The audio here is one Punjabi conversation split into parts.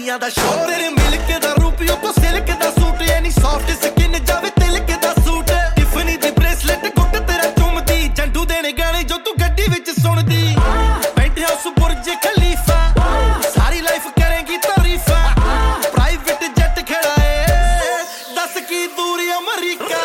ਜਵਾਨੀਆਂ ਦਾ ਸ਼ੌਕ ਤੇਰੇ ਮਿਲਕ ਦਾ ਰੂਪੀਓ ਕੋ ਸਿਲਕ ਦਾ ਸੂਟ ਐਨੀ ਸੌਫਟ ਸਕਿਨ ਜਾਵੇ ਤਿਲਕ ਦਾ ਸੂਟ ਟਿਫਨੀ ਦੀ ਬ੍ਰੇਸਲੇਟ ਗੁੱਟ ਤੇਰਾ ਚੁੰਮਦੀ ਜੰਡੂ ਦੇਣੇ ਗਾਣੇ ਜੋ ਤੂੰ ਗੱਡੀ ਵਿੱਚ ਸੁਣਦੀ ਪੈਂਟ ਹਾਊਸ ਬੁਰਜ ਖਲੀਫਾ ਸਾਰੀ ਲਾਈਫ ਕਰੇਗੀ ਤਾਰੀਫਾਂ ਪ੍ਰਾਈਵੇਟ ਜੈਟ ਖੜਾਏ ਦੱਸ ਕੀ ਦੂਰੀ ਅਮਰੀਕਾ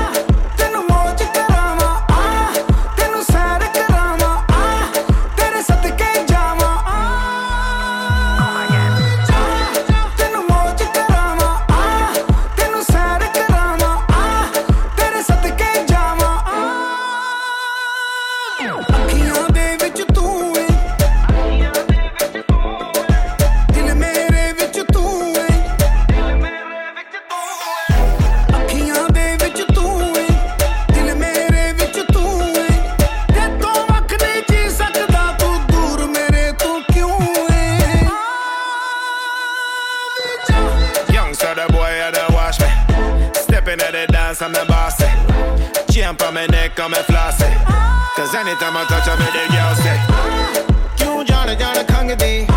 I'm the boss, chain on my neck, I'm a flossy. Cause anytime I touch her, me the girl say, "Kyun jana jana kang di."